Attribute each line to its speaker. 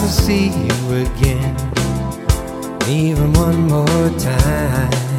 Speaker 1: to see you again, even one more time.